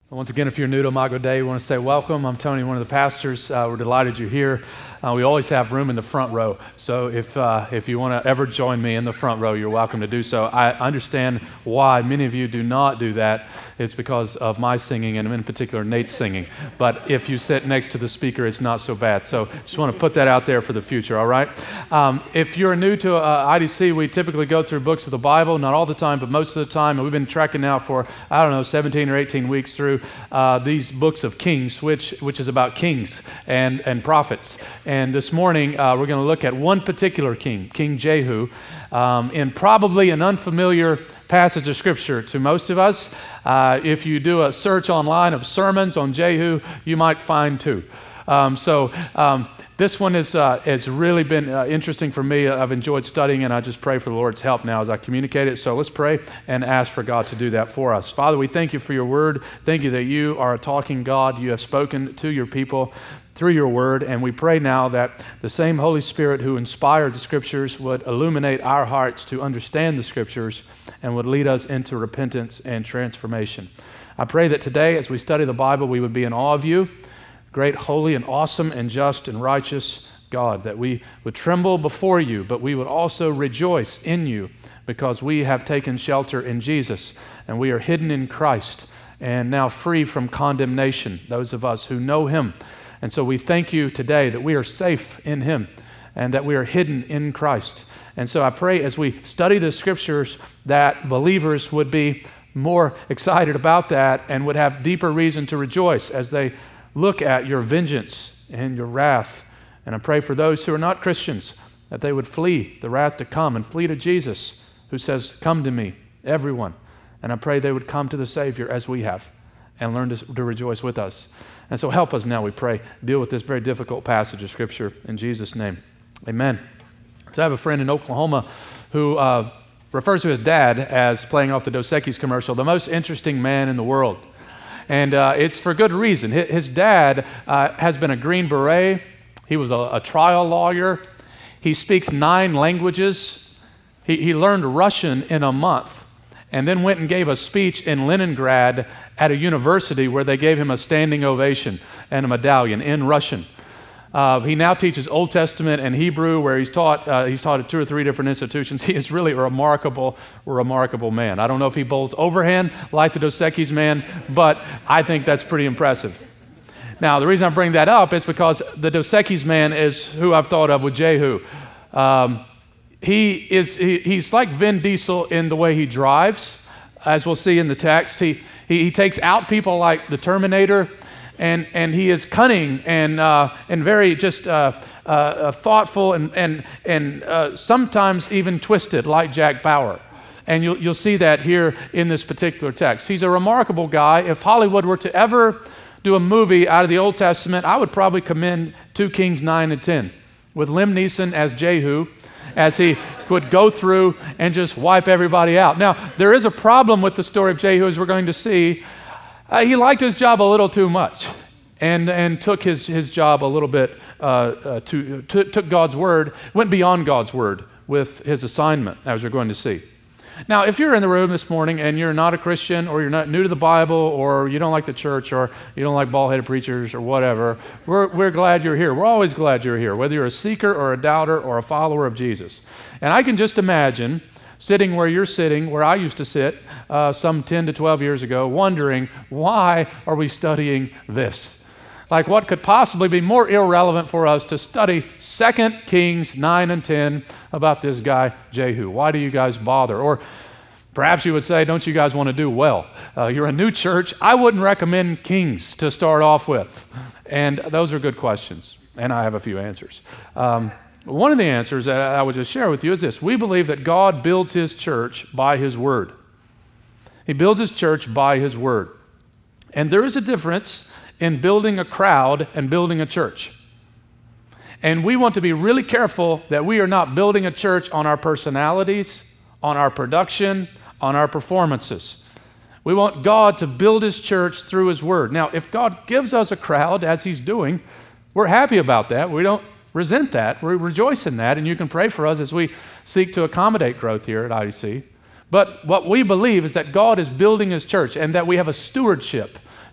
Once again, if you're new to Imago Dei, we want to say welcome. I'm Tony, one of the pastors. We're delighted you're here. We always have room in the front row, so if you want to ever join me in the front row, you're welcome to do so. I understand why many of you do not do that. It's because of my singing, and in particular, Nate's singing. But if you sit next to the speaker, it's not so bad. So just want to put that out there for the future, all right? If you're new to IDC, we typically go through books of the Bible, not all the time, but most of the time. And we've been tracking now for, 17 or 18 weeks through these books of Kings, which is about kings and prophets. And this morning, we're going to look at one particular king, King Jehu, in probably an unfamiliar passage of Scripture to most of us. If you do a search online of sermons on Jehu, you might find two. This one has really been interesting for me. I've enjoyed studying, and I just pray for the Lord's help now as I communicate it. So let's pray and ask for God to do that for us. Father, we thank you for your word. Thank you that you are a talking God. You have spoken to your people through your word, and we pray now that the same Holy Spirit who inspired the Scriptures would illuminate our hearts to understand the Scriptures and would lead us into repentance and transformation. I pray that today, as we study the Bible, we would be in awe of you, great, holy, and awesome, and just, and righteous God, that we would tremble before you, but we would also rejoice in you because we have taken shelter in Jesus, and we are hidden in Christ, and now free from condemnation, those of us who know him. And so we thank you today that we are safe in him, and that we are hidden in Christ. And so I pray as we study the Scriptures that believers would be more excited about that and would have deeper reason to rejoice as they look at your vengeance and your wrath. And I pray for those who are not Christians that they would flee the wrath to come and flee to Jesus, who says, "Come to me, everyone." And I pray they would come to the Savior as we have and learn to rejoice with us. And so help us now, we pray, deal with this very difficult passage of Scripture in Jesus' name. Amen. So I have a friend in Oklahoma who refers to his dad as, playing off the Dos Equis commercial, the most interesting man in the world. And it's for good reason. His dad has been a Green Beret. He was a trial lawyer. He speaks 9 languages. He learned Russian in a month and then went and gave a speech in Leningrad at a university where they gave him a standing ovation and a medallion in Russian. He now teaches Old Testament and Hebrew, where he's taught at 2 or 3 different institutions. He is really a remarkable man. I don't know if he bowls overhand like the Dos Equis man, but I think that's pretty impressive. Now, the reason I bring that up is because the Dos Equis man is who I've thought of with Jehu. He's like Vin Diesel in the way he drives, as we'll see in the text. He takes out people like the Terminator. And he is cunning and very just thoughtful and sometimes even twisted, like Jack Bauer. And you'll see that here in this particular text. He's a remarkable guy. If Hollywood were to ever do a movie out of the Old Testament, I would probably commend 2 Kings 9 and 10 with Liam Neeson as Jehu, as he would go through and just wipe everybody out. Now, there is a problem with the story of Jehu, as we're going to see. He liked his job a little too much and took his job a little bit, took God's word, went beyond God's word with his assignment, as we're going to see. Now, if you're in the room this morning and you're not a Christian, or you're not new to the Bible, or you don't like the church, or you don't like bald-headed preachers or whatever, we're glad you're here. We're always glad you're here, whether you're a seeker or a doubter or a follower of Jesus. And I can just imagine sitting where you're sitting, where I used to sit some 10 to 12 years ago, wondering, why are we studying this? Like, what could possibly be more irrelevant for us to study 2 Kings 9 and 10 about this guy, Jehu? Why do you guys bother? Or perhaps you would say, don't you guys want to do well? You're a new church. I wouldn't recommend Kings to start off with. And those are good questions, and I have a few answers. One of the answers that I would just share with you is this. We believe that God builds his church by his word. He builds his church by his word. And there is a difference in building a crowd and building a church. And we want to be really careful that we are not building a church on our personalities, on our production, on our performances. We want God to build his church through his word. Now, if God gives us a crowd, as he's doing, we're happy about that. We don't resent that. We rejoice in that, and you can pray for us as we seek to accommodate growth here at IDC. But what we believe is that God is building his church and that we have a stewardship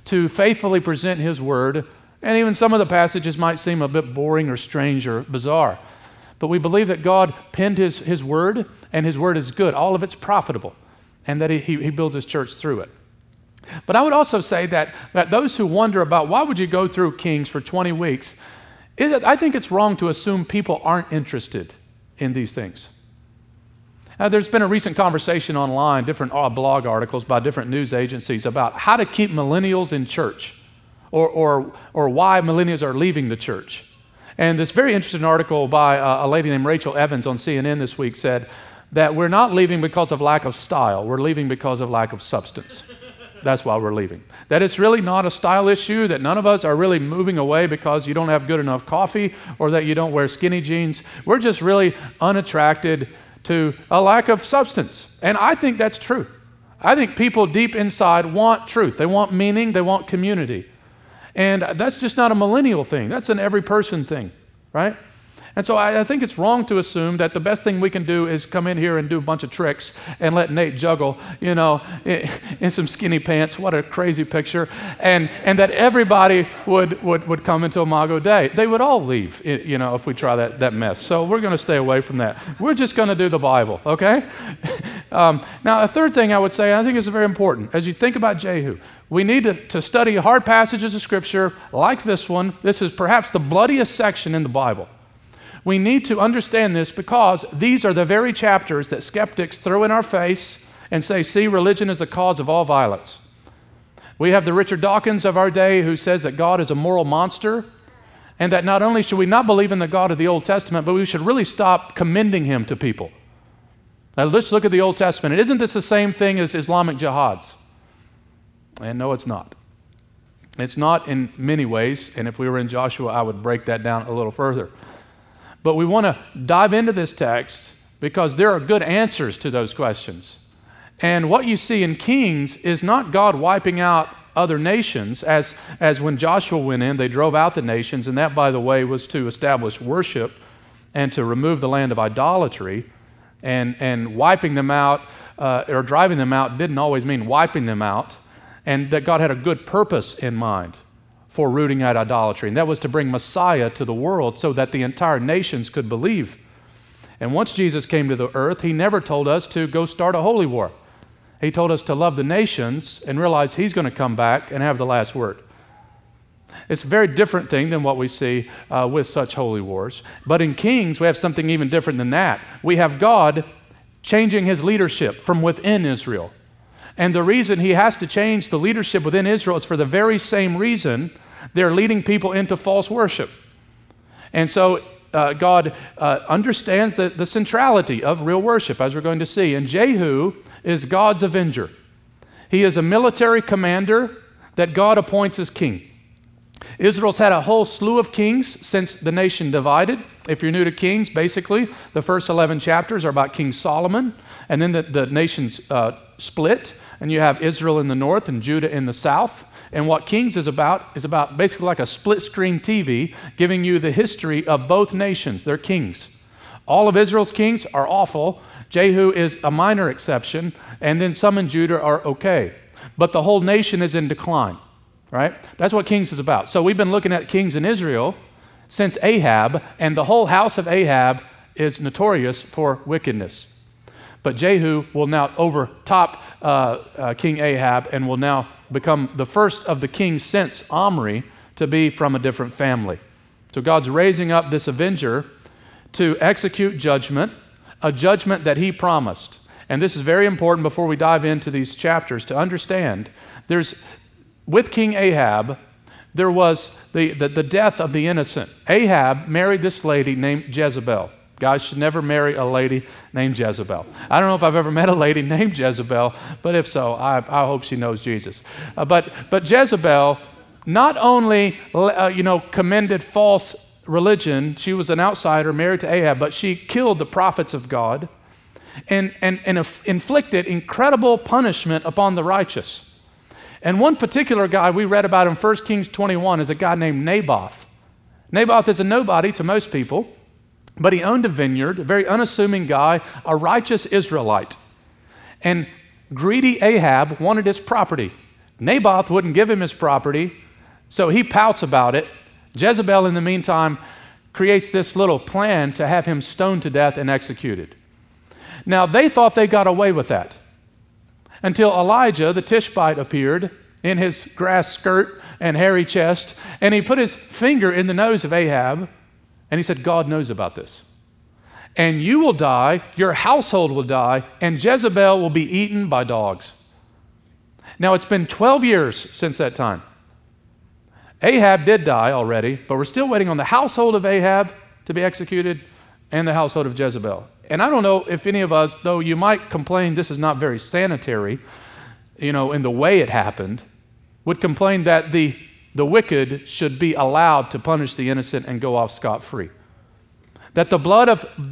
to faithfully present his word. And even some of the passages might seem a bit boring or strange or bizarre. But we believe that God penned his word, and his word is good. All of it's profitable, and that he builds his church through it. But I would also say that those who wonder about why would you go through Kings for 20 weeks, I think it's wrong to assume people aren't interested in these things. There's been a recent conversation online, different blog articles by different news agencies about how to keep millennials in church, or why millennials are leaving the church. And this very interesting article by a lady named Rachel Evans on CNN this week said that we're not leaving because of lack of style, we're leaving because of lack of substance. That's why we're leaving. That it's really not a style issue, that none of us are really moving away because you don't have good enough coffee or that you don't wear skinny jeans. We're just really unattracted to a lack of substance. And I think that's true. I think people deep inside want truth. They want meaning. They want community. And that's just not a millennial thing. That's an every person thing, right? And so I think it's wrong to assume that the best thing we can do is come in here and do a bunch of tricks and let Nate juggle, in some skinny pants. What a crazy picture. And that everybody would come into Imago Dei. They would all leave, if we try that mess. So we're going to stay away from that. We're just going to do the Bible, okay? Now, a third thing I would say, I think is very important. As you think about Jehu, we need to study hard passages of Scripture like this one. This is perhaps the bloodiest section in the Bible. We need to understand this because these are the very chapters that skeptics throw in our face and say, see, religion is the cause of all violence. We have the Richard Dawkins of our day who says that God is a moral monster, and that not only should we not believe in the God of the Old Testament, but we should really stop commending him to people. Now let's look at the Old Testament. And isn't this the same thing as Islamic jihads? And no, it's not. It's not in many ways, and if we were in Joshua, I would break that down a little further. But we want to dive into this text because there are good answers to those questions. And what you see in Kings is not God wiping out other nations, as when Joshua went in, they drove out the nations, and that, by the way, was to establish worship and to remove the land of idolatry. And wiping them out or driving them out didn't always mean wiping them out, and that God had a good purpose in mind for rooting out idolatry, and that was to bring Messiah to the world so that the entire nations could believe. And once Jesus came to the earth, he never told us to go start a holy war. He told us to love the nations and realize he's going to come back and have the last word. It's a very different thing than what we see with such holy wars. But in Kings, we have something even different than that. We have God changing his leadership from within Israel. And the reason he has to change the leadership within Israel is for the very same reason they're leading people into false worship. And so God understands the centrality of real worship, as we're going to see. And Jehu is God's avenger. He is a military commander that God appoints as king. Israel's had a whole slew of kings since the nation divided. If you're new to Kings, basically, the first 11 chapters are about King Solomon, and then the nations split, and you have Israel in the north and Judah in the south. And what Kings is about basically like a split-screen TV, giving you the history of both nations, their kings. All of Israel's kings are awful. Jehu is a minor exception, and then some in Judah are okay. But the whole nation is in decline, right? That's what Kings is about. So we've been looking at kings in Israel since Ahab, and the whole house of Ahab is notorious for wickedness. But Jehu will now overtop King Ahab and will now become the first of the kings since Omri to be from a different family. So God's raising up this avenger to execute judgment, a judgment that he promised. And this is very important before we dive into these chapters to understand. With King Ahab, there was the death of the innocent. Ahab married this lady named Jezebel. Guys should never marry a lady named Jezebel. I don't know if I've ever met a lady named Jezebel, but if so, I hope she knows Jesus. But Jezebel not only commended false religion, she was an outsider married to Ahab, but she killed the prophets of God and inflicted incredible punishment upon the righteous. And one particular guy we read about in 1 Kings 21 is a guy named Naboth. Naboth is a nobody to most people, but he owned a vineyard, a very unassuming guy, a righteous Israelite. And greedy Ahab wanted his property. Naboth wouldn't give him his property, so he pouts about it. Jezebel, in the meantime, creates this little plan to have him stoned to death and executed. Now, they thought they got away with that until Elijah, the Tishbite, appeared in his grass skirt and hairy chest, and he put his finger in the nose of Ahab, and he said, God knows about this. And you will die, your household will die, and Jezebel will be eaten by dogs. Now, it's been 12 years since that time. Ahab did die already, but we're still waiting on the household of Ahab to be executed and the household of Jezebel. And I don't know if any of us, though you might complain this is not very sanitary, in the way it happened, would complain that the wicked should be allowed to punish the innocent and go off scot-free. That the blood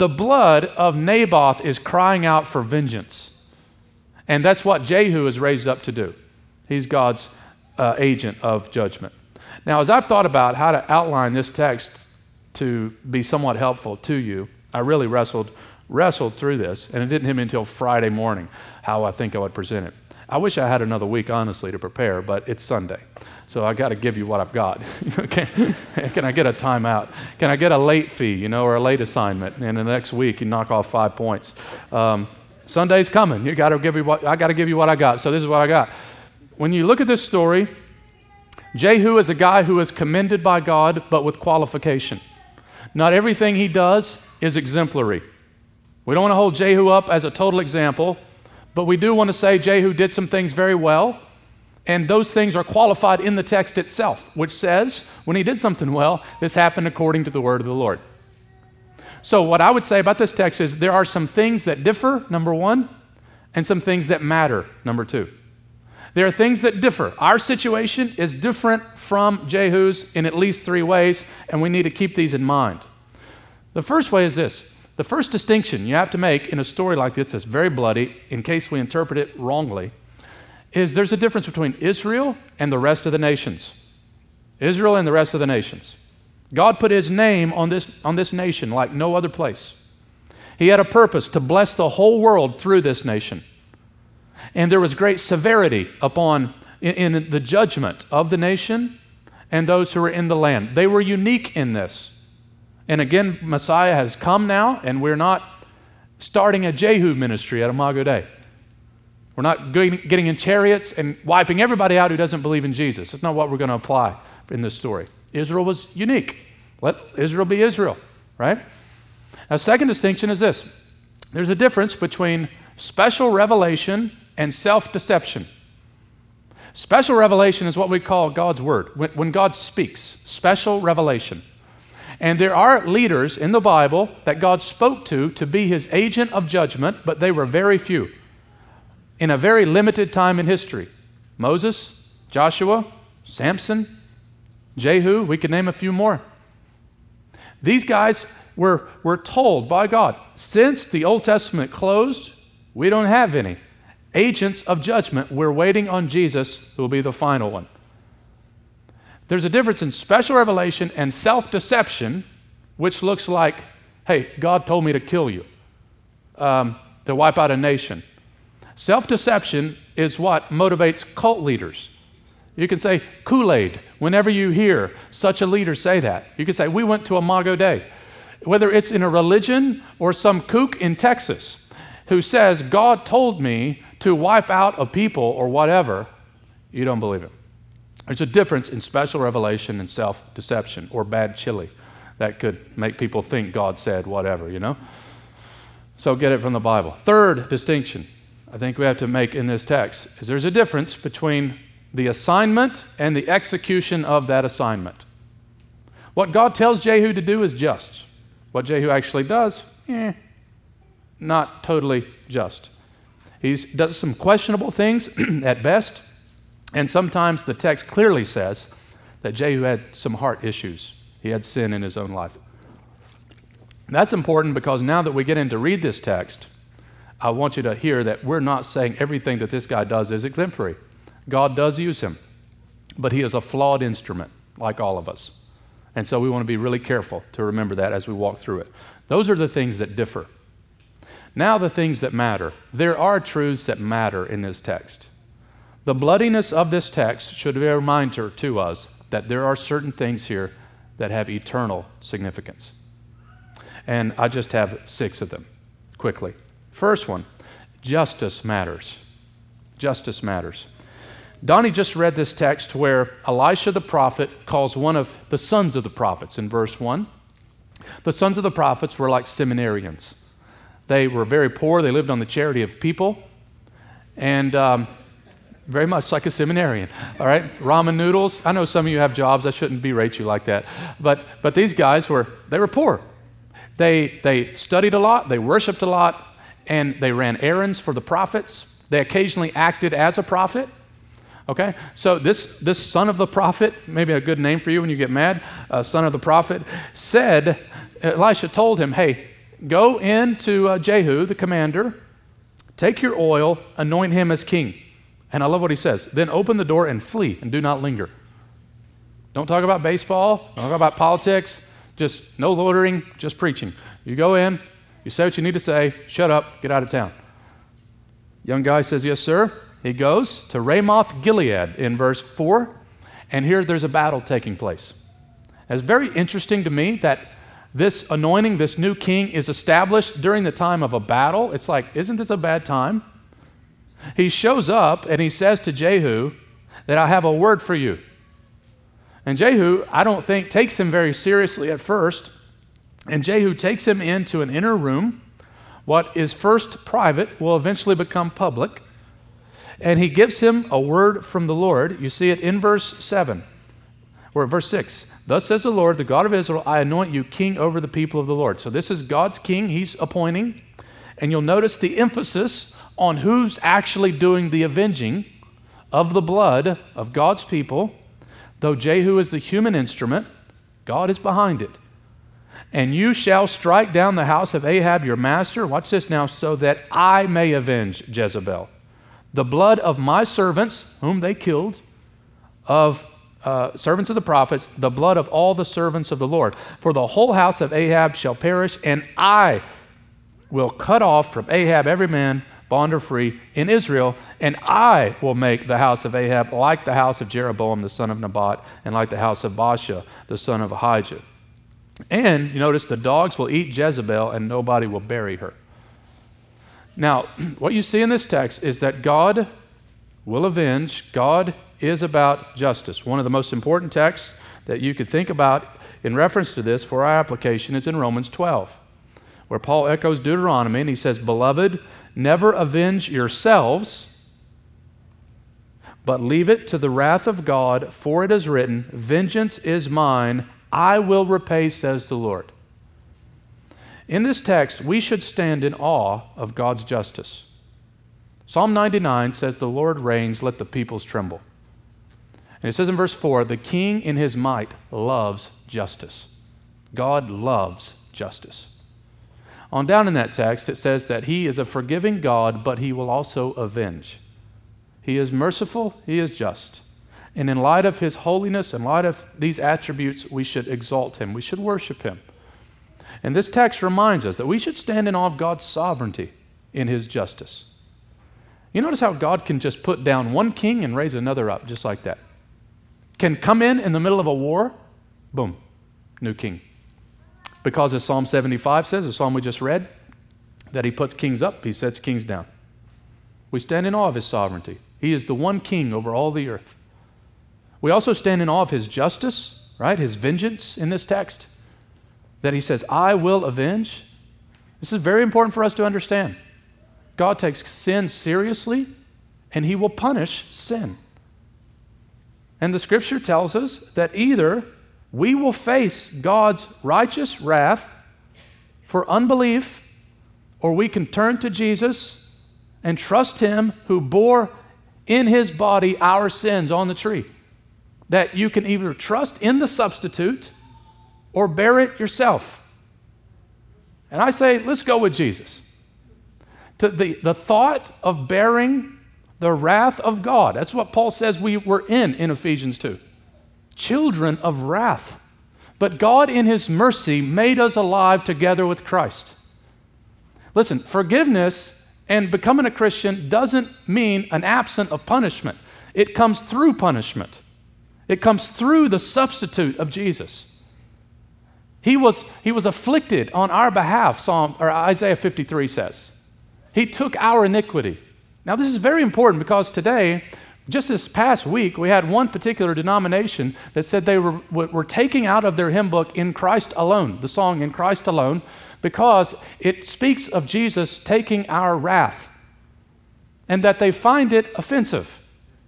of Naboth is crying out for vengeance. And that's what Jehu is raised up to do. He's God's agent of judgment. Now, as I've thought about how to outline this text to be somewhat helpful to you, I really wrestled through this, and it didn't hit me until Friday morning how I think I would present it. I wish I had another week, honestly, to prepare, but it's Sunday, so I got to give you what I've got. Can I get a timeout? Can I get a late fee, or a late assignment? And the next week, you knock off 5 points. Sunday's coming. I got to give you what I got. So this is what I got. When you look at this story, Jehu is a guy who is commended by God, but with qualification. Not everything he does is exemplary. We don't want to hold Jehu up as a total example, but we do want to say Jehu did some things very well, and those things are qualified in the text itself, which says when he did something well, this happened according to the word of the Lord. So what I would say about this text is there are some things that differ, number one, and some things that matter, number two. There are things that differ. Our situation is different from Jehu's in at least 3 ways, and we need to keep these in mind. The first way is this. The first distinction you have to make in a story like this that's very bloody, in case we interpret it wrongly, is there's a difference between Israel and the rest of the nations. Israel and the rest of the nations. God put his name on this nation like no other place. He had a purpose to bless the whole world through this nation. And there was great severity in the judgment of the nation and those who were in the land. They were unique in this. And again, Messiah has come now, and we're not starting a Jehu ministry at Imago Dei. We're not getting in chariots and wiping everybody out who doesn't believe in Jesus. That's not what we're going to apply in this story. Israel was unique. Let Israel be Israel, right? Now, second distinction is this. There's a difference between special revelation and self-deception. Special revelation is what we call God's word. When God speaks, special revelation. And there are leaders in the Bible that God spoke to be his agent of judgment, but they were very few in a very limited time in history. Moses, Joshua, Samson, Jehu, we could name a few more. These guys were told by God, since the Old Testament closed, we don't have any agents of judgment. We're waiting on Jesus, who will be the final one. There's a difference in special revelation and self-deception, which looks like, hey, God told me to kill you, to wipe out a nation. Self-deception is what motivates cult leaders. You can say Kool-Aid whenever you hear such a leader say that. You can say, we went to Imago Dei. Whether it's in a religion or some kook in Texas who says, God told me to wipe out a people or whatever, you don't believe it. There's a difference in special revelation and self-deception or bad chili that could make people think God said whatever, So get it from the Bible. Third distinction I think we have to make in this text is there's a difference between the assignment and the execution of that assignment. What God tells Jehu to do is just. What Jehu actually does, not totally just. He does some questionable things at best, and sometimes the text clearly says that Jehu had some heart issues. He had sin in his own life. That's important because now that we get in to read this text, I want you to hear that we're not saying everything that this guy does is exemplary. God does use him, but he is a flawed instrument, like all of us. And so we want to be really careful to remember that as we walk through it. Those are the things that differ. Now the things that matter. There are truths that matter in this text. The bloodiness of this text should be a reminder to us that there are certain things here that have eternal significance. And I just have 6 of them quickly. First one, justice matters. Justice matters. Donnie just read this text where Elisha the prophet calls one of the sons of the prophets in verse 1. The sons of the prophets were like seminarians. They were very poor. They lived on the charity of people. And very much like a seminarian, all right? Ramen noodles. I know some of you have jobs. I shouldn't berate you like that. But these guys were poor. They studied a lot. They worshiped a lot. And they ran errands for the prophets. They occasionally acted as a prophet. Okay? So this son of the prophet, maybe a good name for you when you get mad, son of the prophet, said, Elisha told him, hey, go into Jehu, the commander, take your oil, anoint him as king. And I love what he says. Then open the door and flee and do not linger. Don't talk about baseball. Don't talk about politics. Just no loitering, just preaching. You go in, you say what you need to say, shut up, get out of town. Young guy says, yes, sir. He goes to Ramoth Gilead in verse 4, and here there's a battle taking place. It's very interesting to me that this anointing, this new king, is established during the time of a battle. It's like, isn't this a bad time? He shows up and he says to Jehu that I have a word for you. And Jehu, I don't think, takes him very seriously at first. And Jehu takes him into an inner room. What is first private will eventually become public. And he gives him a word from the Lord. You see it in verse 7, or verse 6. Thus says the Lord, the God of Israel, I anoint you king over the people of the Lord. So this is God's king he's appointing. And you'll notice the emphasis on who's actually doing the avenging of the blood of God's people. Though Jehu is the human instrument, God is behind it. And you shall strike down the house of Ahab your master, watch this now, so that I may avenge Jezebel. The blood of my servants, whom they killed, of servants of the prophets, the blood of all the servants of the Lord. For the whole house of Ahab shall perish, and I will cut off from Ahab every man, bond or free, in Israel, and I will make the house of Ahab like the house of Jeroboam the son of Nebat, and like the house of Baasha the son of Ahijah. And you notice the dogs will eat Jezebel, and nobody will bury her. Now, what you see in this text is that God will avenge. God is about justice. One of the most important texts that you could think about in reference to this for our application is in Romans 12, where Paul echoes Deuteronomy, and he says, Beloved, never avenge yourselves, but leave it to the wrath of God, for it is written, Vengeance is mine, I will repay, says the Lord. In this text, we should stand in awe of God's justice. Psalm 99 says, The Lord reigns, let the peoples tremble. And it says in verse 4, the king in his might loves justice. God loves justice. On down in that text, it says that he is a forgiving God, but he will also avenge. He is merciful, he is just. And in light of his holiness, in light of these attributes, we should exalt him. We should worship him. And this text reminds us that we should stand in awe of God's sovereignty in his justice. You notice how God can just put down one king and raise another up, just like that. Can come in the middle of a war, boom, new king. Because as Psalm 75 says, the psalm we just read, that he puts kings up, he sets kings down. We stand in awe of his sovereignty. He is the one king over all the earth. We also stand in awe of his justice, right? His vengeance in this text, that he says, I will avenge. This is very important for us to understand. God takes sin seriously, and he will punish sin. And the scripture tells us that either we will face God's righteous wrath for unbelief, or we can turn to Jesus and trust him who bore in his body our sins on the tree. That you can either trust in the substitute or bear it yourself. And I say, let's go with Jesus. The thought of bearing the wrath of God, that's what Paul says we were in Ephesians 2. Children of wrath. But God in his mercy made us alive together with Christ. Listen, forgiveness and becoming a Christian doesn't mean an absence of punishment. It comes through punishment. It comes through the substitute of Jesus. He was afflicted on our behalf, Isaiah 53 says. He took our iniquity. Now this is very important because today, just this past week, we had one particular denomination that said they were taking out of their hymn book In Christ Alone, the song In Christ Alone, because it speaks of Jesus taking our wrath, and that they find it offensive.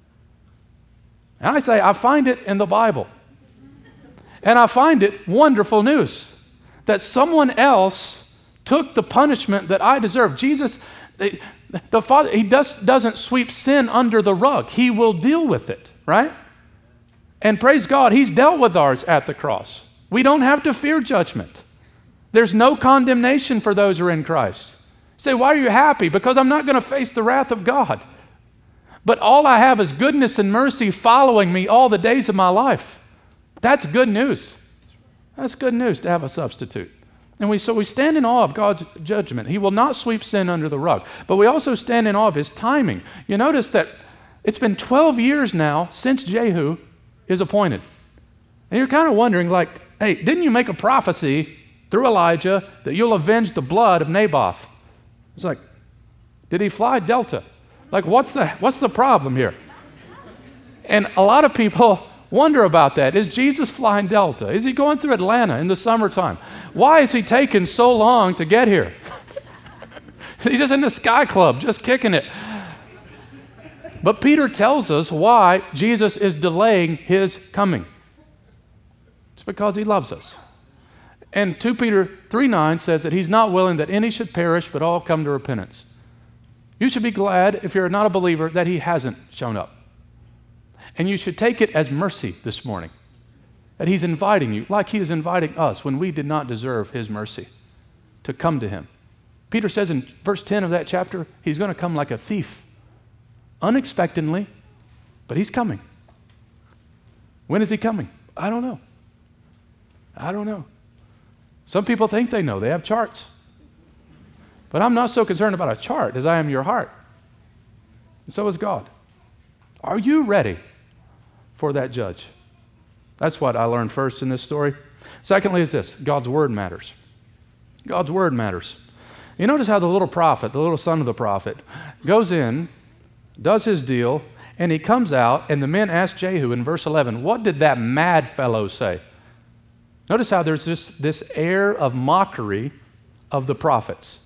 And I say, I find it in the Bible. And I find it wonderful news that someone else took the punishment that I deserve. Jesus, the Father, He doesn't sweep sin under the rug. He will deal with it, right? And praise God, He's dealt with ours at the cross. We don't have to fear judgment. There's no condemnation for those who are in Christ. You say, why are you happy? Because I'm not going to face the wrath of God. But all I have is goodness and mercy following me all the days of my life. That's good news. That's good news to have a substitute. And so we stand in awe of God's judgment. He will not sweep sin under the rug. But we also stand in awe of His timing. You notice that it's been 12 years now since Jehu is appointed. And you're kind of wondering, like, hey, didn't you make a prophecy through Elijah that you'll avenge the blood of Naboth? It's like, did he fly Delta? Like, what's the problem here? And a lot of people wonder about that. Is Jesus flying Delta? Is he going through Atlanta in the summertime? Why is he taking so long to get here? He's just in the Sky Club, just kicking it. But Peter tells us why Jesus is delaying his coming. It's because he loves us. And 2 Peter 3:9 says that he's not willing that any should perish, but all come to repentance. You should be glad, if you're not a believer, that he hasn't shown up. And you should take it as mercy this morning, that he's inviting you, like he is inviting us when we did not deserve his mercy, to come to him. Peter says in verse 10 of that chapter, he's going to come like a thief, unexpectedly, but he's coming. When is he coming? I don't know. I don't know. Some people think they know. They have charts. But I'm not so concerned about a chart as I am your heart. And so is God. Are you ready for that judge? That's what I learned first in this story. Secondly is this: God's word matters. God's word matters. You notice how the little prophet, the little son of the prophet, goes in, does his deal, and he comes out, and the men ask Jehu in verse 11, what did that mad fellow say? Notice how there's this air of mockery of the prophets.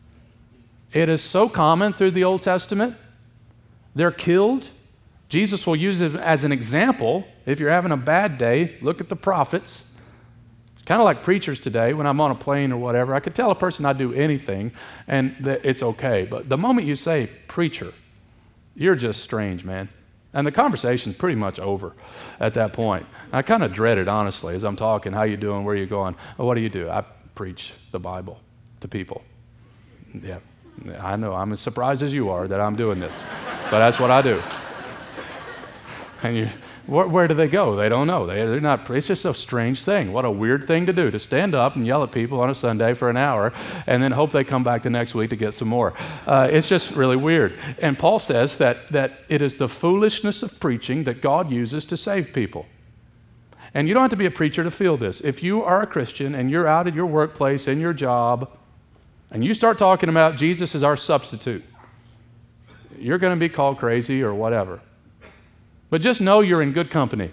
It is so common through the Old Testament. They're killed. Jesus will use it as an example. If you're having a bad day, look at the prophets. It's kind of like preachers today. When I'm on a plane or whatever, I could tell a person I'd do anything and that it's okay. But the moment you say preacher, you're just strange, man. And the conversation's pretty much over at that point. I kind of dread it, honestly, as I'm talking. How you doing? Where are you going? Oh, what do you do? I preach the Bible to people. Yeah, I know. I'm as surprised as you are that I'm doing this. But that's what I do. And where do they go? They don't know. They're not. It's just a strange thing. What a weird thing to do, to stand up and yell at people on a Sunday for an hour and then hope they come back the next week to get some more. It's just really weird. And Paul says that it is the foolishness of preaching that God uses to save people. And you don't have to be a preacher to feel this. If you are a Christian and you're out at your workplace, in your job, and you start talking about Jesus as our substitute, you're going to be called crazy or whatever. But just know you're in good company.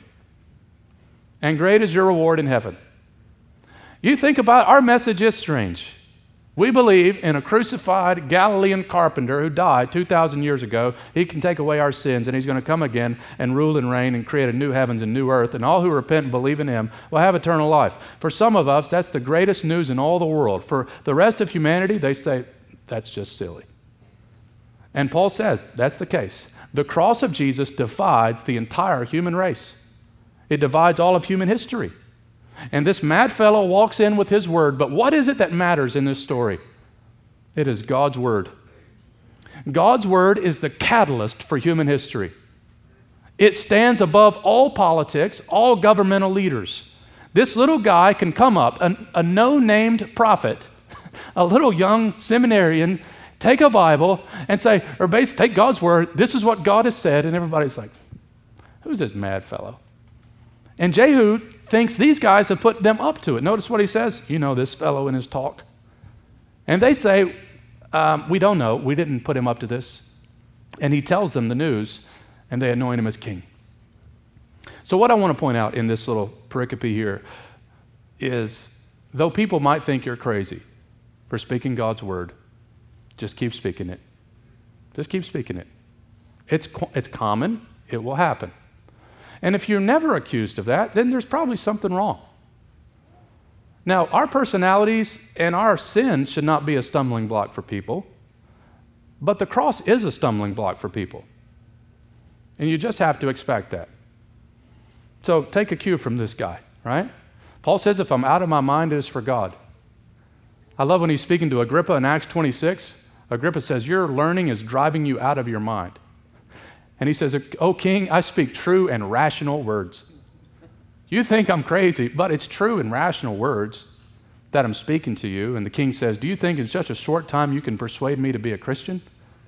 And great is your reward in heaven. You think about our message is strange. We believe in a crucified Galilean carpenter who died 2,000 years ago. He can take away our sins, and he's going to come again and rule and reign and create a new heavens and new earth, and all who repent and believe in him will have eternal life. For some of us, that's the greatest news in all the world. For the rest of humanity, they say, that's just silly. And Paul says that's the case. The cross of Jesus divides the entire human race. It divides all of human history. And this mad fellow walks in with his word. But what is it that matters in this story? It is God's word. God's word is the catalyst for human history. It stands above all politics, all governmental leaders. This little guy can come up, a no-named prophet, a little young seminarian, take a Bible and say, or basically take God's word, this is what God has said, and everybody's like, Who's this mad fellow? And Jehu thinks these guys have put them up to it. Notice what he says. You know this fellow in his talk. And they say, we don't know. We didn't put him up to this. And he tells them the news, and they anoint him as king. So what I want to point out in this little pericope here is, though people might think you're crazy for speaking God's word, just keep speaking it. Just keep speaking it. It's common. It will happen. And if you're never accused of that, then there's probably something wrong. Now, our personalities and our sin should not be a stumbling block for people, but the cross is a stumbling block for people. And you just have to expect that. So take a cue from this guy, right? Paul says, if I'm out of my mind, it is for God. I love when he's speaking to Agrippa in Acts 26. Agrippa says, your learning is driving you out of your mind. And he says, O king, I speak true and rational words. You think I'm crazy, but it's true and rational words that I'm speaking to you. And the king says, do you think in such a short time you can persuade me to be a Christian?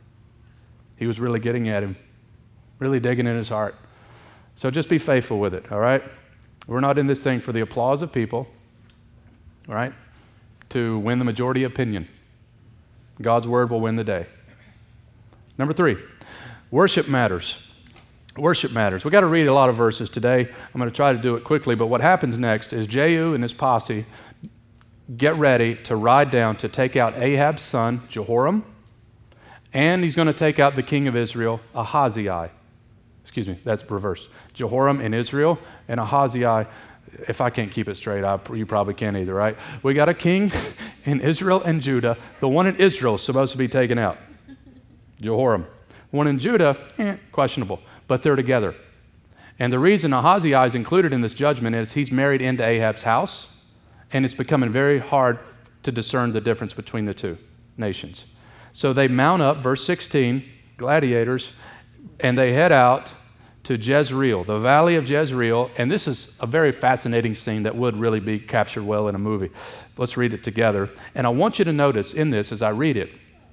He was really getting at him, really digging in his heart. So just be faithful with it, all right? We're not in this thing for the applause of people, all right, to win the majority opinion. God's word will win the day. Number 3, worship matters. Worship matters. We've got to read a lot of verses today. I'm going to try to do it quickly, but what happens next is Jehu and his posse get ready to ride down to take out Ahab's son, Jehoram, and he's going to take out the king of Israel, Ahaziah. Excuse me, that's reverse. Jehoram in Israel and Ahaziah. If I can't keep it straight, you probably can't either, right? We got a king in Israel and Judah. The one in Israel is supposed to be taken out, Jehoram. One in Judah, questionable, but they're together. And the reason Ahaziah is included in this judgment is he's married into Ahab's house, and it's becoming very hard to discern the difference between the two nations. So they mount up, verse 16, gladiators, and they head out to Jezreel, the valley of Jezreel, and this is a very fascinating scene that would really be captured well in a movie. Let's read it together. And I want you to notice in this, as I read it,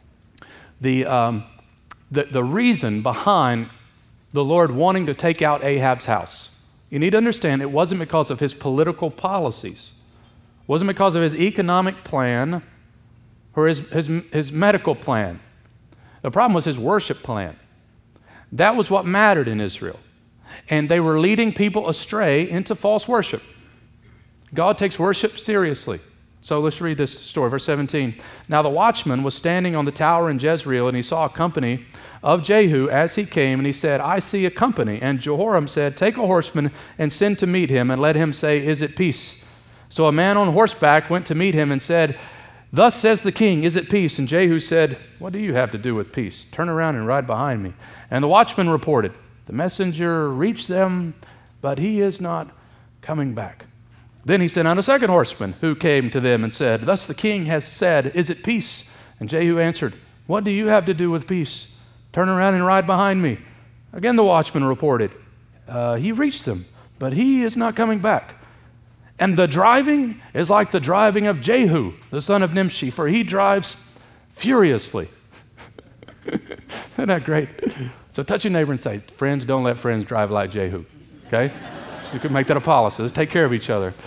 the reason behind the Lord wanting to take out Ahab's house. You need to understand it wasn't because of his political policies. It wasn't because of his economic plan or his medical plan. The problem was his worship plan. That was what mattered in Israel. And they were leading people astray into false worship. God takes worship seriously. So let's read this story, verse 17. Now the watchman was standing on the tower in Jezreel, and he saw a company of Jehu as he came, and he said, I see a company. And Jehoram said, take a horseman and send to meet him, and let him say, is it peace? So a man on horseback went to meet him and said, thus says the king, is it peace? And Jehu said, what do you have to do with peace? Turn around and ride behind me. And the watchman reported, the messenger reached them, but he is not coming back. Then he sent out a second horseman who came to them and said, thus the king has said, is it peace? And Jehu answered, what do you have to do with peace? Turn around and ride behind me. Again the watchman reported, he reached them, but he is not coming back. And the driving is like the driving of Jehu, the son of Nimshi, for he drives furiously. Isn't that great? So touch your neighbor and say, friends, don't let friends drive like Jehu, okay? You can make that a policy. Let's take care of each other.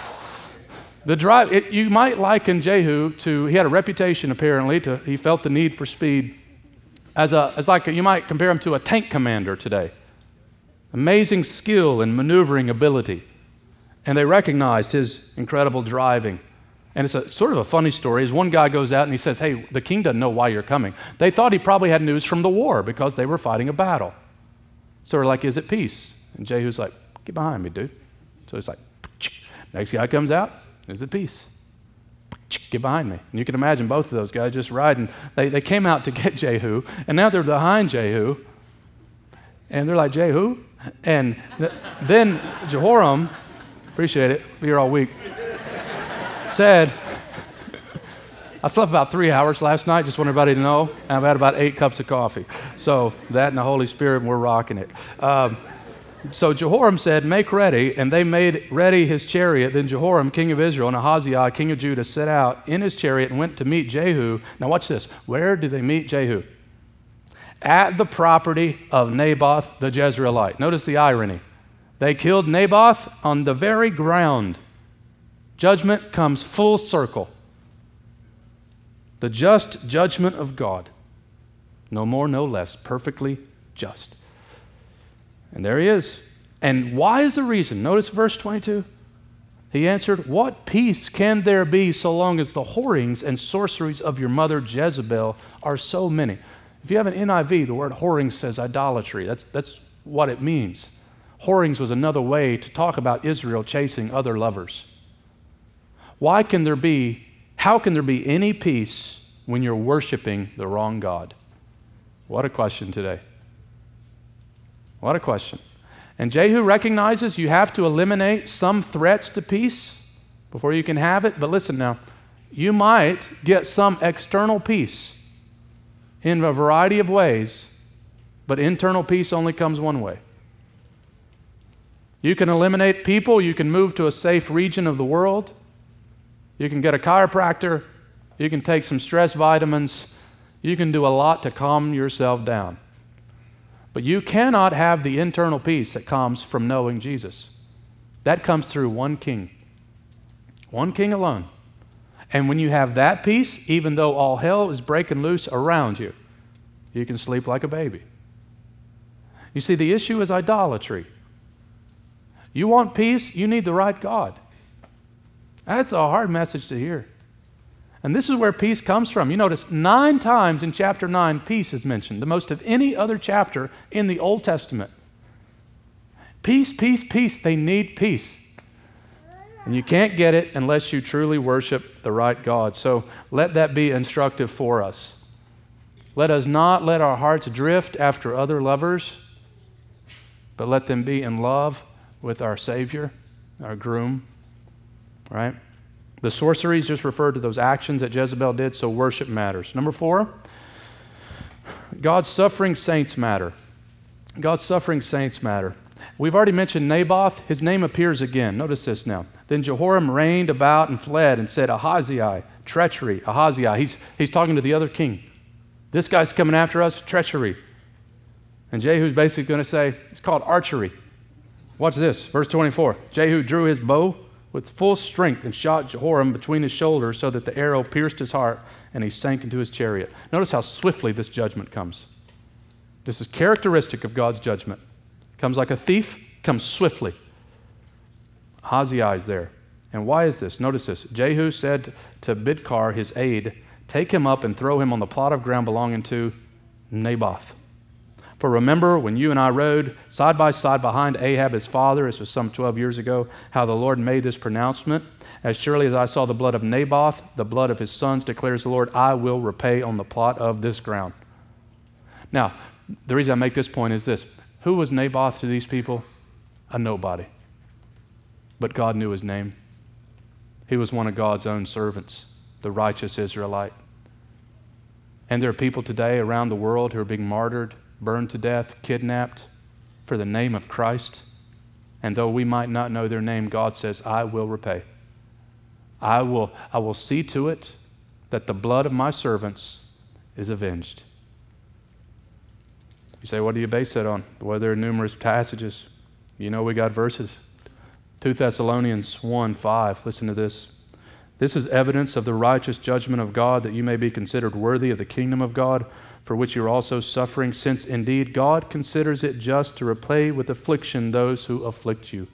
You might liken Jehu to, he had a reputation apparently, he felt the need for speed. You might compare him to a tank commander today. Amazing skill and maneuvering ability. And they recognized his incredible driving. And it's sort of a funny story. As one guy goes out and he says, hey, the king doesn't know why you're coming. They thought he probably had news from the war because they were fighting a battle. So they're like, is it peace? And Jehu's like, get behind me, dude. So he's like, next guy comes out, is it peace? Get behind me. And you can imagine both of those guys just riding. They came out to get Jehu, and now they're behind Jehu. And they're like, Jehu? And then Jehoram, appreciate it, be here all week, said, I slept about 3 hours last night, just want everybody to know, and I've had about 8 cups of coffee. So that and the Holy Spirit, and we're rocking it. So Jehoram said, make ready, and they made ready his chariot. Then Jehoram, king of Israel, and Ahaziah, king of Judah, set out in his chariot and went to meet Jehu. Now watch this. Where did they meet Jehu? at the property of Naboth the Jezreelite. Notice the irony. They killed Naboth on the very ground. Judgment comes full circle. The just judgment of God. No more, no less. Perfectly just. And there he is. And why is the reason? Notice verse 22. He answered, "What peace can there be so long as the whorings and sorceries of your mother Jezebel are so many?" If you have an NIV, the word whoring says idolatry. That's what it means. Whorings was another way to talk about Israel chasing other lovers. How can there be any peace when you're worshiping the wrong God? What a question today. What a question. And Jehu recognizes you have to eliminate some threats to peace before you can have it. But listen now, you might get some external peace in a variety of ways, but internal peace only comes one way. You can eliminate people, you can move to a safe region of the world, you can get a chiropractor, you can take some stress vitamins, you can do a lot to calm yourself down. But you cannot have the internal peace that comes from knowing Jesus. That comes through one king alone. And when you have that peace, even though all hell is breaking loose around you, you can sleep like a baby. You see, the issue is idolatry. You want peace, you need the right God. That's a hard message to hear. And this is where peace comes from. You notice 9 times in chapter 9, peace is mentioned, the most of any other chapter in the Old Testament. Peace, peace, peace. They need peace. And you can't get it unless you truly worship the right God. So let that be instructive for us. Let us not let our hearts drift after other lovers, but let them be in love with our Savior, our groom, right? The sorceries just referred to those actions that Jezebel did, so worship matters. Number 4, God's suffering saints matter. God's suffering saints matter. We've already mentioned Naboth. His name appears again. Notice this now. Then Jehoram reigned about and fled and said, Ahaziah, treachery, Ahaziah. He's talking to the other king. This guy's coming after us, treachery. And Jehu's basically going to say, it's called archery. Watch this, verse 24. Jehu drew his bow with full strength and shot Jehoram between his shoulders so that the arrow pierced his heart and he sank into his chariot. Notice how swiftly this judgment comes. This is characteristic of God's judgment. Comes like a thief, comes swiftly. Ahaziah is there. And why is this? Notice this. Jehu said to Bidkar, his aide, take him up and throw him on the plot of ground belonging to Naboth. For remember when you and I rode side by side behind Ahab his father, this was some 12 years ago, how the Lord made this pronouncement. As surely as I saw the blood of Naboth, the blood of his sons, declares the Lord, I will repay on the plot of this ground. Now, the reason I make this point is this. Who was Naboth to these people? A nobody. But God knew his name. He was one of God's own servants, the righteous Israelite. And there are people today around the world who are being martyred, burned to death, kidnapped for the name of Christ. And though we might not know their name, God says, I will repay. I will see to it that the blood of my servants is avenged. You say, what do you base that on? Well, there are numerous passages. You know we got verses. 2 Thessalonians 1:5. Listen to this. This is evidence of the righteous judgment of God, that you may be considered worthy of the kingdom of God, for which you are also suffering, since indeed God considers it just to repay with affliction those who afflict you.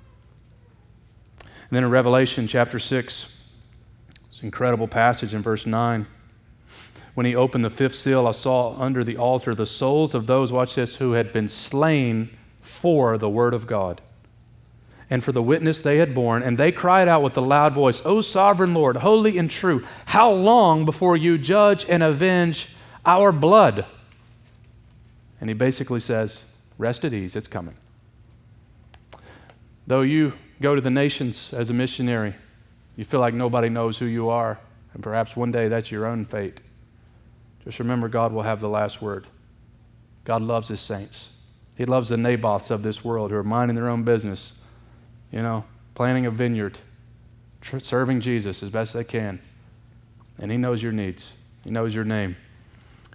And then in Revelation chapter 6, it's an incredible passage in verse 9. When he opened the 5th seal, I saw under the altar the souls of those, watch this, who had been slain for the word of God and for the witness they had borne. And they cried out with a loud voice, O sovereign Lord, holy and true, how long before you judge and avenge our blood? And he basically says, rest at ease, it's coming. Though you go to the nations as a missionary, you feel like nobody knows who you are, and perhaps one day that's your own fate. Just remember, God will have the last word. God loves his saints. He loves the Naboths of this world who are minding their own business, planting a vineyard, serving Jesus as best they can. And he knows your needs. He knows your name.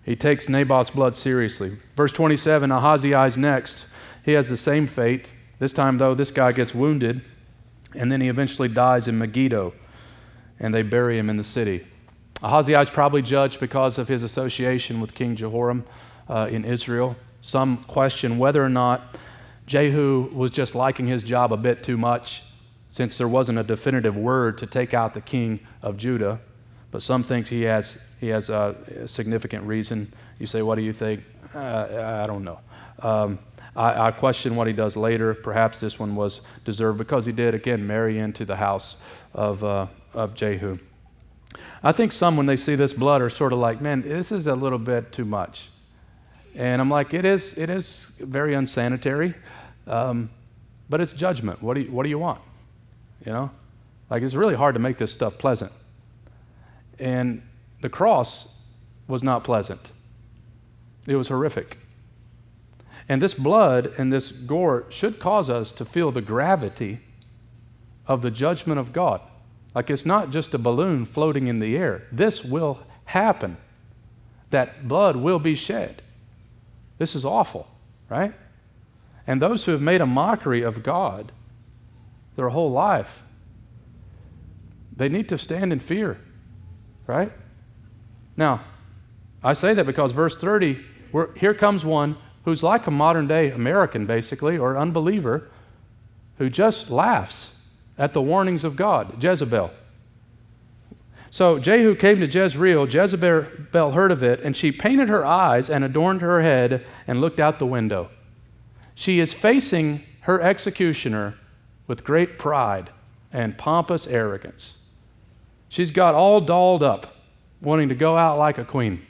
He takes Naboth's blood seriously. Verse 27, Ahaziah is next. He has the same fate. This time, though, this guy gets wounded, and then he eventually dies in Megiddo, and they bury him in the city. Ahaziah is probably judged because of his association with King Jehoram in Israel. Some question whether or not Jehu was just liking his job a bit too much, since there wasn't a definitive word to take out the king of Judah. But some think he has a significant reason. You say, what do you think? I don't know. I question what he does later. Perhaps this one was deserved because he did, again, marry into the house of Jehu. I think some, when they see this blood, are sort of like, man, this is a little bit too much. And I'm like, it is very unsanitary, but it's judgment. What do you want? You know? Like, it's really hard to make this stuff pleasant. And the cross was not pleasant. It was horrific. And this blood and this gore should cause us to feel the gravity of the judgment of God. Like, it's not just a balloon floating in the air. This will happen. That blood will be shed. This is awful, right? And those who have made a mockery of God their whole life, they need to stand in fear, right? Now, I say that because verse 30, here comes one who's like a modern-day American, basically, or unbeliever, who just laughs at the warnings of God, Jezebel. So Jehu came to Jezreel. Jezebel heard of it, and she painted her eyes and adorned her head and looked out the window. She is facing her executioner with great pride and pompous arrogance. She's got all dolled up, wanting to go out like a queen.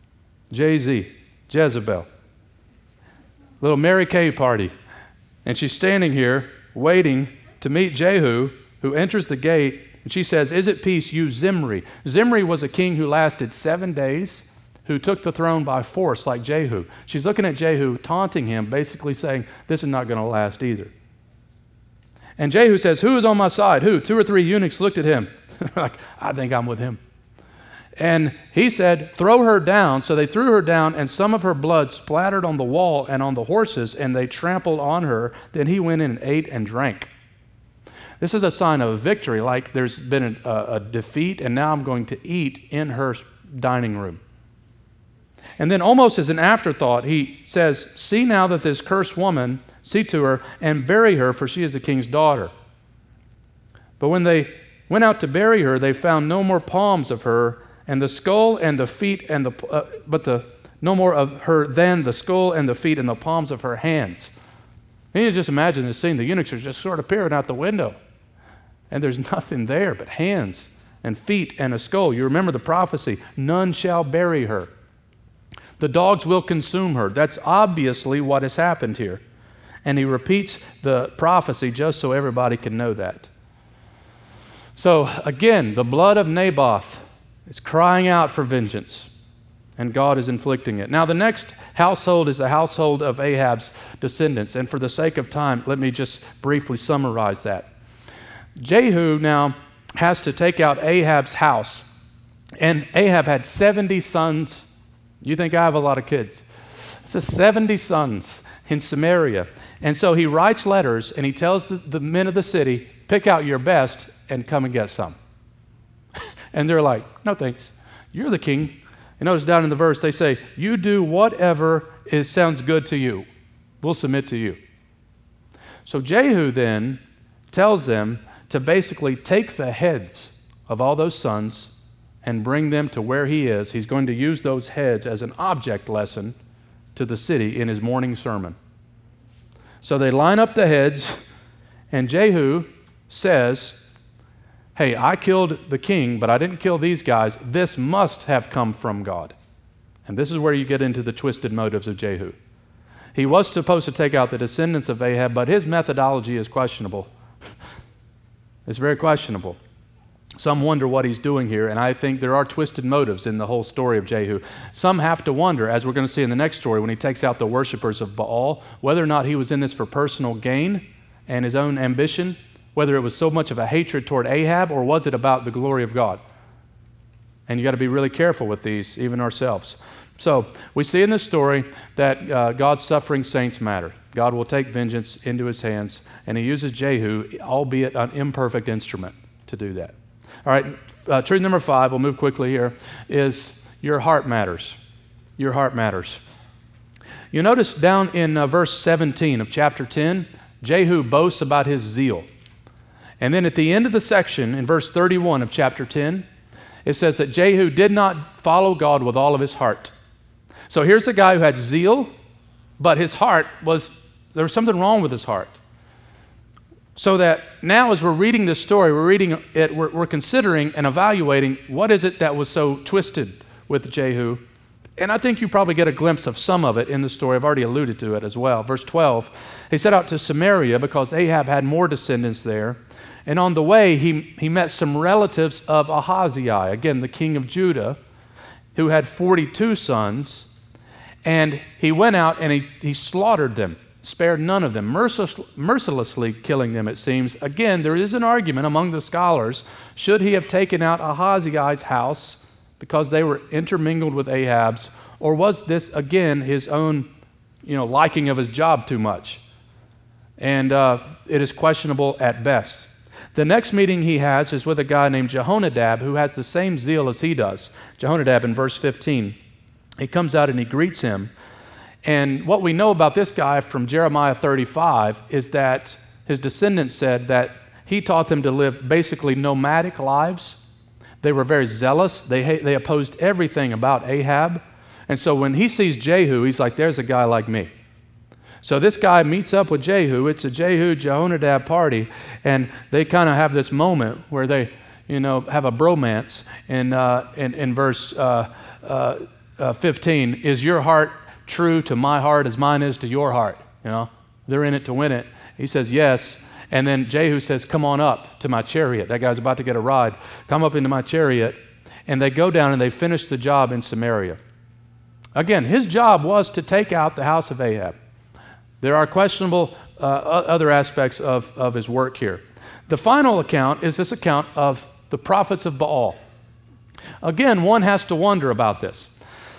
Jezebel. Little Mary Kay party. And she's standing here waiting to meet Jehu, who enters the gate, and she says, "Is it peace, you Zimri?" Zimri was a king who lasted 7 days, who took the throne by force like Jehu. She's looking at Jehu, taunting him, basically saying, this is not going to last either. And Jehu says, "Who is on my side? Who?" 2 or 3 eunuchs looked at him, like, I think I'm with him. And he said, "Throw her down." So they threw her down, and some of her blood splattered on the wall and on the horses, and they trampled on her. Then he went in and ate and drank. This is a sign of victory, like there's been a defeat, and now I'm going to eat in her dining room. And then almost as an afterthought, he says, "See now that this cursed woman, see to her, and bury her, for she is the king's daughter." But when they went out to bury her, they found no more palms of her, and the skull and the feet, and no more of her than the skull and the feet and the palms of her hands. And you just imagine this scene. The eunuchs are just sort of peering out the window, and there's nothing there but hands and feet and a skull. You remember the prophecy, none shall bury her. The dogs will consume her. That's obviously what has happened here. And he repeats the prophecy just so everybody can know that. So again, the blood of Naboth is crying out for vengeance, and God is inflicting it. Now, the next household is the household of Ahab's descendants, and for the sake of time, let me just briefly summarize that. Jehu now has to take out Ahab's house, and Ahab had 70 sons. You think I have a lot of kids? So 70 sons in Samaria. And so he writes letters, and he tells the men of the city, pick out your best and come and get some. And they're like, no thanks, you're the king. And notice down in the verse, they say, you do whatever sounds good to you. We'll submit to you. So Jehu then tells them to basically take the heads of all those sons and bring them to where he is. He's going to use those heads as an object lesson to the city in his morning sermon. So they line up the heads, and Jehu says, hey, I killed the king, but I didn't kill these guys. This must have come from God. And this is where you get into the twisted motives of Jehu. He was supposed to take out the descendants of Ahab, but his methodology is questionable. It's very questionable. Some wonder what he's doing here, and I think there are twisted motives in the whole story of Jehu. Some have to wonder, as we're going to see in the next story, when he takes out the worshipers of Baal, whether or not he was in this for personal gain and his own ambition, whether it was so much of a hatred toward Ahab, or was it about the glory of God? And you got to be really careful with these, even ourselves. So we see in this story that God's suffering saints matter. God will take vengeance into his hands, and he uses Jehu, albeit an imperfect instrument, to do that. All right, truth number 5, we'll move quickly here, is your heart matters. Your heart matters. You notice down in verse 17 of chapter 10, Jehu boasts about his zeal. And then at the end of the section, in verse 31 of chapter 10, it says that Jehu did not follow God with all of his heart. So here's a guy who had zeal, but his heart there was something wrong with his heart. So that now as we're reading this story, we're considering and evaluating what is it that was so twisted with Jehu. And I think you probably get a glimpse of some of it in the story. I've already alluded to it as well. Verse 12, he set out to Samaria because Ahab had more descendants there. And on the way, he met some relatives of Ahaziah, again, the king of Judah, who had 42 sons. And he went out and he slaughtered them, spared none of them, mercilessly killing them, it seems. Again, there is an argument among the scholars. Should he have taken out Ahaziah's house because they were intermingled with Ahab's, or was this, again, his own liking of his job too much? And it is questionable at best. The next meeting he has is with a guy named Jehonadab, who has the same zeal as he does. Jehonadab in verse 15. He comes out and he greets him. And what we know about this guy from Jeremiah 35 is that his descendants said that he taught them to live basically nomadic lives. They were very zealous. They opposed everything about Ahab. And so when he sees Jehu, he's like, there's a guy like me. So this guy meets up with Jehu. It's a Jehu-Jehonadab party, and they kind of have this moment where they, have a bromance. In verse 15, is your heart true to my heart as mine is to your heart? They're in it to win it. He says, yes. And then Jehu says, come on up to my chariot. That guy's about to get a ride. Come up into my chariot. And they go down and they finish the job in Samaria. Again, his job was to take out the house of Ahab. There are questionable other aspects of his work here. The final account is this account of the prophets of Baal. Again, one has to wonder about this.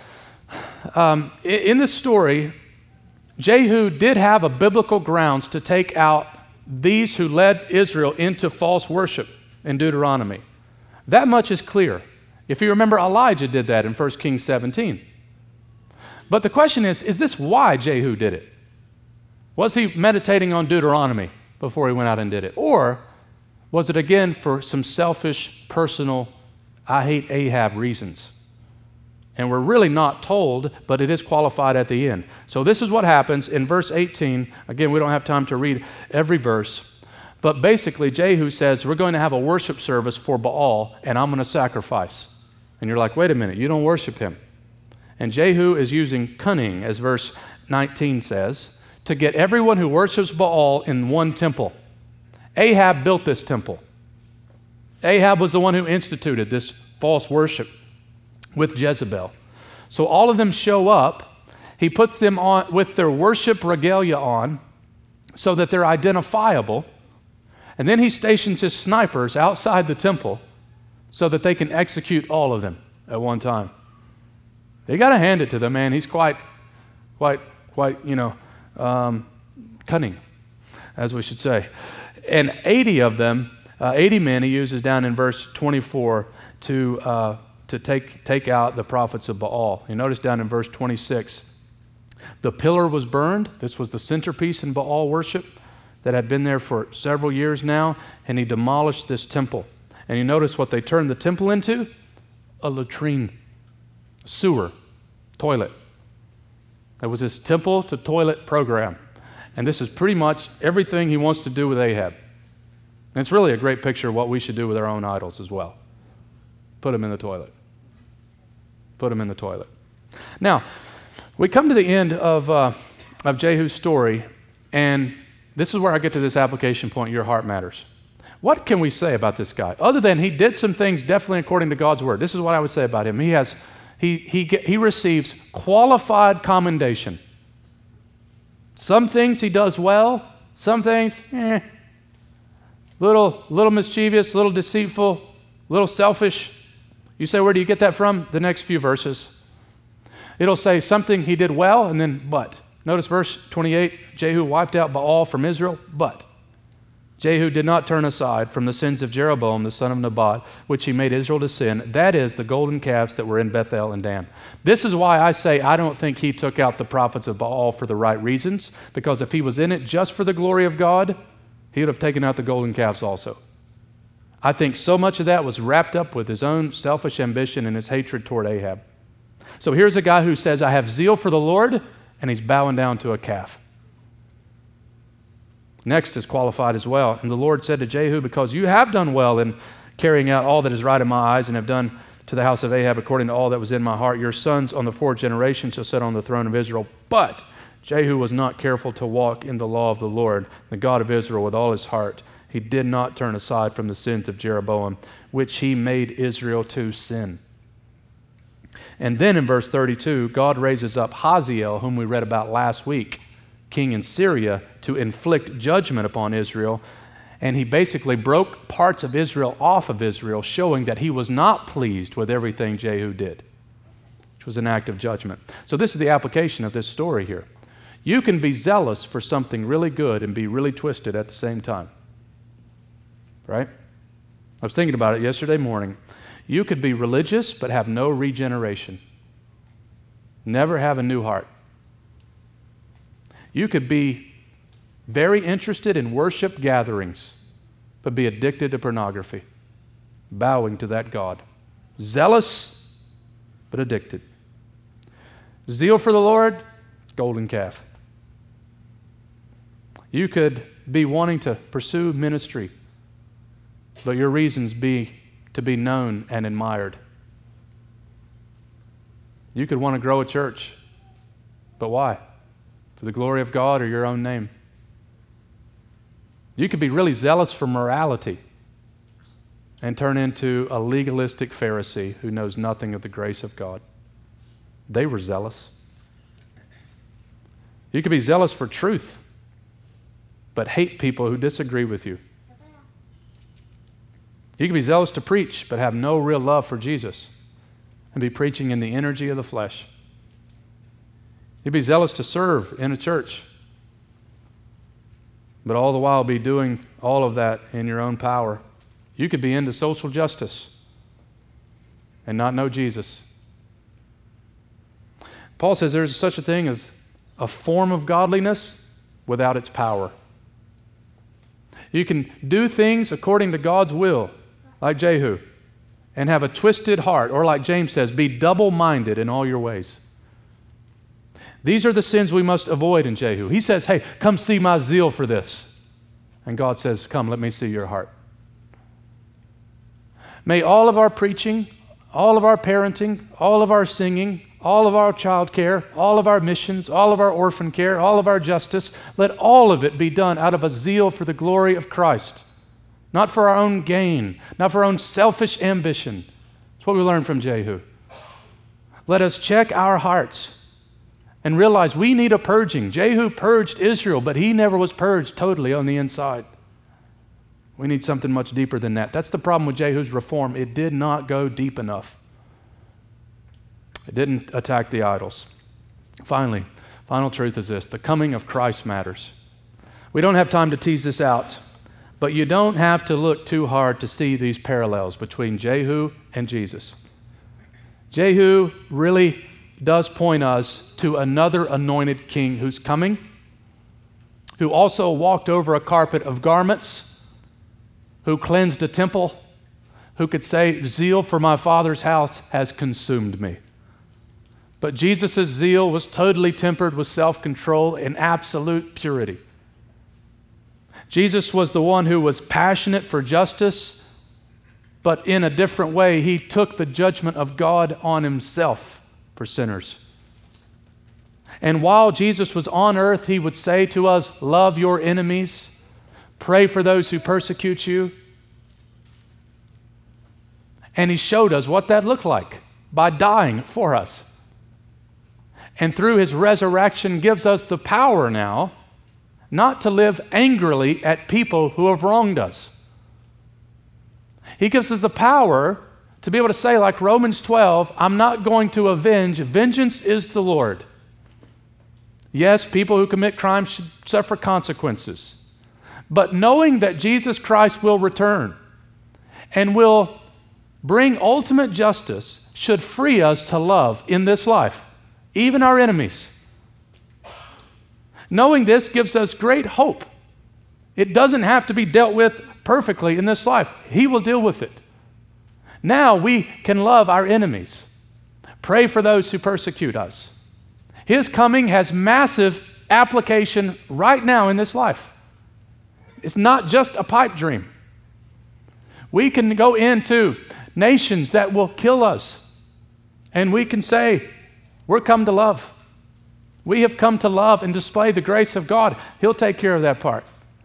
In this story, Jehu did have a biblical grounds to take out these who led Israel into false worship in Deuteronomy. That much is clear. If you remember, Elijah did that in 1 Kings 17. But the question is this why Jehu did it? Was he meditating on Deuteronomy before he went out and did it? Or was it again for some selfish, personal, I hate Ahab reasons? And we're really not told, but it is qualified at the end. So this is what happens in verse 18. Again, we don't have time to read every verse. But basically, Jehu says, we're going to have a worship service for Baal, and I'm going to sacrifice. And you're like, wait a minute, you don't worship him. And Jehu is using cunning, as verse 19 says, to get everyone who worships Baal in one temple. Ahab built this temple. Ahab was the one who instituted this false worship with Jezebel. So all of them show up. He puts them on with their worship regalia on so that they're identifiable. And then he stations his snipers outside the temple so that they can execute all of them at one time. You got to hand it to the man. He's quite, cunning, as we should say. And 80 of them, 80 men he uses down in verse 24 to take out the prophets of Baal. You notice down in verse 26, the pillar was burned. This was the centerpiece in Baal worship that had been there for several years now, and he demolished this temple. And you notice what they turned the temple into? A latrine, sewer, toilet. It was his temple to toilet program. And this is pretty much everything he wants to do with Ahab. And it's really a great picture of what we should do with our own idols as well. Put them in the toilet. Put them in the toilet. Now, we come to the end of Jehu's story, and this is where I get to this application point, your heart matters. What can we say about this guy? Other than he did some things definitely according to God's word. This is what I would say about him. He receives qualified commendation. Some things he does well, some things, little mischievous, little deceitful, little selfish. You say, where do you get that from? The next few verses. It'll say something he did well and then but. Notice verse 28, Jehu wiped out Baal from Israel, but Jehu did not turn aside from the sins of Jeroboam, the son of Nebat, which he made Israel to sin. That is the golden calves that were in Bethel and Dan. This is why I say I don't think he took out the prophets of Baal for the right reasons, because if he was in it just for the glory of God, he would have taken out the golden calves also. I think so much of that was wrapped up with his own selfish ambition and his hatred toward Ahab. So here's a guy who says, I have zeal for the Lord, and he's bowing down to a calf. Next is qualified as well. And the Lord said to Jehu, because you have done well in carrying out all that is right in my eyes and have done to the house of Ahab according to all that was in my heart, your sons on the fourth generation shall sit on the throne of Israel. But Jehu was not careful to walk in the law of the Lord, the God of Israel, with all his heart. He did not turn aside from the sins of Jeroboam, which he made Israel to sin. And then in verse 32, God raises up Hazael, whom we read about last week, king in Syria, to inflict judgment upon Israel. And he basically broke parts of Israel off of Israel, showing that he was not pleased with everything Jehu did, which was an act of judgment. So this is the application of this story here. You can be zealous for something really good and be really twisted at the same time. Right? I was thinking about it yesterday morning. You could be religious but have no regeneration. Never have a new heart. You could be very interested in worship gatherings, but be addicted to pornography, bowing to that God. Zealous, but addicted. Zeal for the Lord, golden calf. You could be wanting to pursue ministry, but your reasons be to be known and admired. You could want to grow a church, but why? For the glory of God or your own name. You could be really zealous for morality and turn into a legalistic Pharisee who knows nothing of the grace of God. They were zealous. You could be zealous for truth, but hate people who disagree with you. You can be zealous to preach, but have no real love for Jesus and be preaching in the energy of the flesh. You'd be zealous to serve in a church, but all the while be doing all of that in your own power. You could be into social justice and not know Jesus. Paul says there's such a thing as a form of godliness without its power. You can do things according to God's will, like Jehu, and have a twisted heart, or like James says, be double-minded in all your ways. These are the sins we must avoid in Jehu. He says, hey, come see my zeal for this. And God says, come, let me see your heart. May all of our preaching, all of our parenting, all of our singing, all of our child care, all of our missions, all of our orphan care, all of our justice, let all of it be done out of a zeal for the glory of Christ. Not for our own gain, not for our own selfish ambition. That's what we learned from Jehu. Let us check our hearts and realize we need a purging. Jehu purged Israel, but he never was purged totally on the inside. We need something much deeper than that. That's the problem with Jehu's reform. It did not go deep enough. It didn't attack the idols. Finally, final truth is this: the coming of Christ matters. We don't have time to tease this out, but you don't have to look too hard to see these parallels between Jehu and Jesus. Jehu really does point us to another anointed king who's coming, who also walked over a carpet of garments, who cleansed a temple, who could say, zeal for my Father's house has consumed me. But Jesus' zeal was totally tempered with self-control and absolute purity. Jesus was the one who was passionate for justice, but in a different way, he took the judgment of God on himself for sinners. And while Jesus was on earth, he would say to us, love your enemies, pray for those who persecute you. And he showed us what that looked like by dying for us. And through his resurrection gives us the power now not to live angrily at people who have wronged us. He gives us the power To be able to say, like Romans 12, I'm not going to avenge. Vengeance is the Lord. Yes, people who commit crimes should suffer consequences. But knowing that Jesus Christ will return and will bring ultimate justice should free us to love in this life, even our enemies. Knowing this gives us great hope. It doesn't have to be dealt with perfectly in this life. He will deal with it. Now we can love our enemies. Pray for those who persecute us. His coming has massive application right now in this life. It's not just a pipe dream. We can go into nations that will kill us, and we can say, we're come to love. We have come to love and display the grace of God. He'll take care of that part.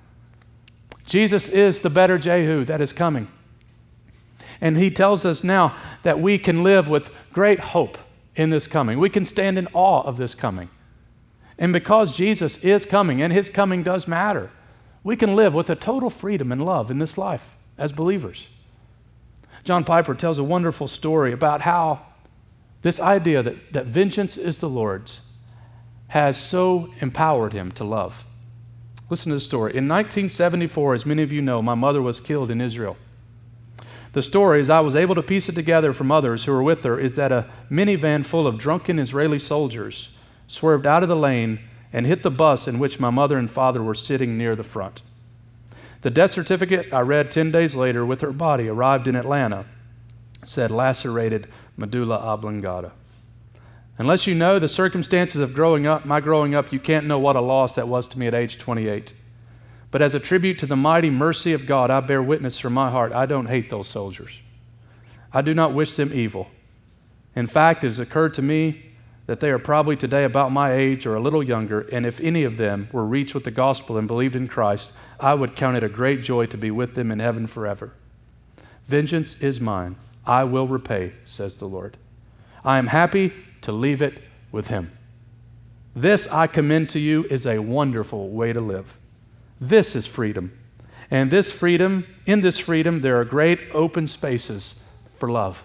Jesus is the better Jehu that is coming. And he tells us now that we can live with great hope in this coming. We can stand in awe of this coming. And because Jesus is coming, and his coming does matter, we can live with a total freedom and love in this life as believers. John Piper tells a wonderful story about how this idea that vengeance is the Lord's has so empowered him to love. Listen to the story. In 1974, as many of you know, my mother was killed in Israel. The story, as I was able to piece it together from others who were with her, is that a minivan full of drunken Israeli soldiers swerved out of the lane and hit the bus in which my mother and father were sitting near the front. The death certificate I read 10 days later with her body arrived in Atlanta said lacerated medulla oblongata. Unless you know the circumstances of my growing up, you can't know what a loss that was to me at age 28. But as a tribute to the mighty mercy of God, I bear witness from my heart, I don't hate those soldiers. I do not wish them evil. In fact, it has occurred to me that they are probably today about my age or a little younger, and if any of them were reached with the gospel and believed in Christ, I would count it a great joy to be with them in heaven forever. Vengeance is mine. I will repay, says the Lord. I am happy to leave it with him. This I commend to you is a wonderful way to live. This is freedom. And in this freedom, there are great open spaces for love.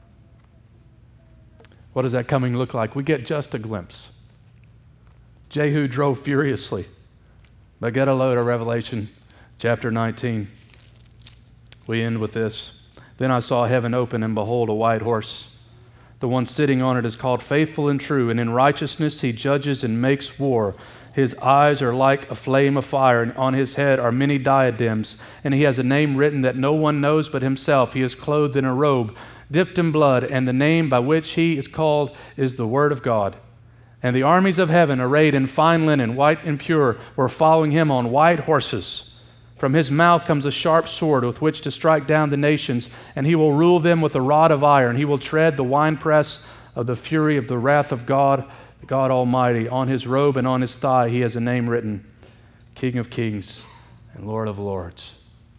What does that coming look like? We get just a glimpse. Jehu drove furiously. But get a load of Revelation chapter 19. We end with this. Then I saw heaven open, and behold, a white horse. The one sitting on it is called Faithful and True, and in righteousness he judges and makes war. His eyes are like a flame of fire, and on his head are many diadems, and he has a name written that no one knows but himself. He is clothed in a robe, dipped in blood, and the name by which he is called is the Word of God. And the armies of heaven, arrayed in fine linen, white and pure, were following him on white horses. From his mouth comes a sharp sword with which to strike down the nations, and he will rule them with a rod of iron. He will tread the winepress of the fury of the wrath of God Almighty. On his robe and on his thigh he has a name written, King of Kings and Lord of Lords.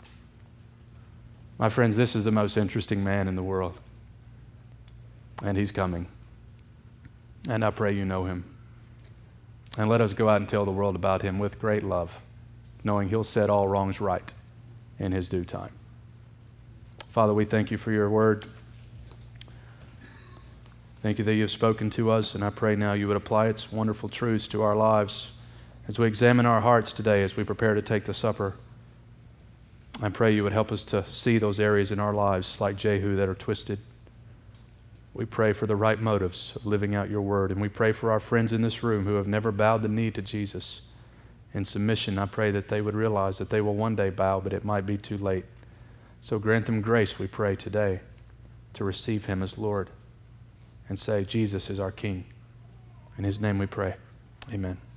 My friends, this is the most interesting man in the world. And he's coming. And I pray you know him. And let us go out and tell the world about him with great love, knowing he'll set all wrongs right in his due time. Father, we thank you for your word. Thank you that you have spoken to us, and I pray now you would apply its wonderful truths to our lives as we examine our hearts today as we prepare to take the supper. I pray you would help us to see those areas in our lives like Jehu that are twisted. We pray for the right motives of living out your word, and we pray for our friends in this room who have never bowed the knee to Jesus. In submission, I pray that they would realize that they will one day bow, but it might be too late. So grant them grace, we pray today, to receive him as Lord and say, Jesus is our King. In his name we pray. Amen.